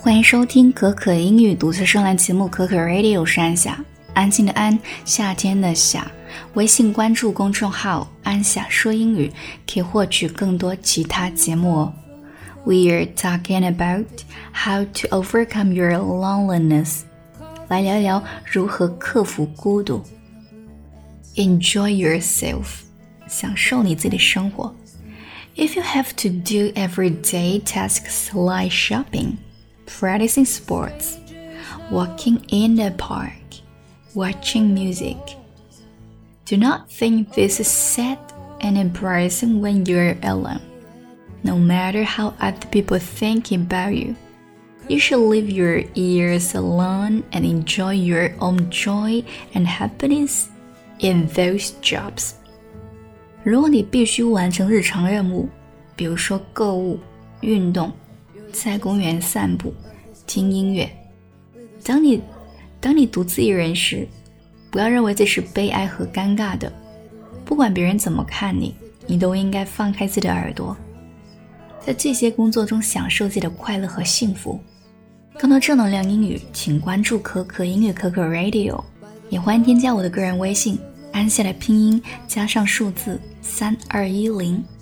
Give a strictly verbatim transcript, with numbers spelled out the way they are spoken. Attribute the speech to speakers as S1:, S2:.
S1: 欢迎收听可可英语读册专栏节目可可 Radio， 我是安夏，安静的安，夏天的夏。微信关注公众号安夏说英语，可以获取更多其他节目哦。We are talking about how to overcome your loneliness， 来聊聊如何克服孤独。Enjoy yourself， 享受你自己的生活。If you have to do everyday tasks like shopping,practicing sports, walking in the park, watching music. Do not think this is sad and embarrassing when you're alone. No matter how other people think about you, you should leave your ears alone and enjoy your own joy and happiness in those jobs. 如果你必须完成日常任务，比如说购物、运动，在公园散步，听音乐。当你当你独自一人时，不要认为这是悲哀和尴尬的。不管别人怎么看你，你都应该放开自己的耳朵，在这些工作中享受自己的快乐和幸福。更多正能量英语，请关注可可英语可可 Radio， 也欢迎添加我的个人微信安夏的拼音加上数字三二一零。